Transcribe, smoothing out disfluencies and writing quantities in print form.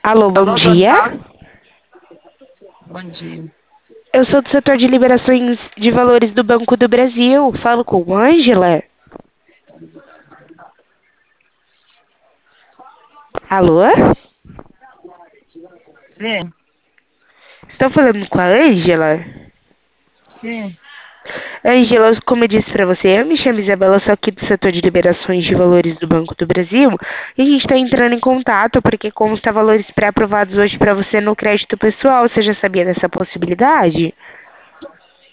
Alô, bom Alô, boa dia. tarde. Bom dia. Eu sou do setor de liberações de valores do Banco do Brasil. Falo com Ângela. Alô? Sim, Estou falando com a Ângela? sim. Ângela, como eu disse para você, eu me chamo Isabela, sou aqui do setor de liberações de valores do Banco do Brasil. E a gente está entrando em contato porque consta valores pré-aprovados hoje para você no crédito pessoal. Você já sabia dessa possibilidade?